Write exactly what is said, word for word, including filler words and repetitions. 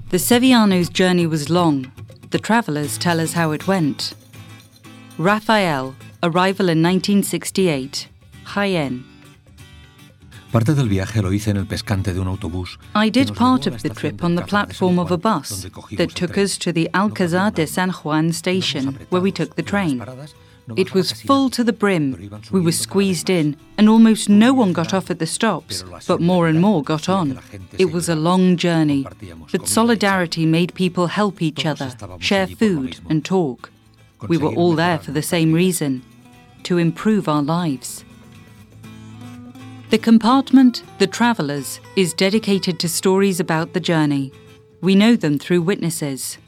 The Sevillanos' journey was long. The travellers tell us how it went. Rafael, arrival in nineteen sixty-eight, Jaén. Parte del viaje lo hice en el pescante de un autobús. I did part of the trip on the platform of a bus that took us to the Alcázar de San Juan station, where we took the train. It was full to the brim. We were squeezed in, and almost no one got off at the stops, but more and more got on. It was a long journey, but solidarity made people help each other, share food and talk. We were all there for the same reason, to improve our lives. The compartment, The Travellers, is dedicated to stories about the journey. We know them through witnesses.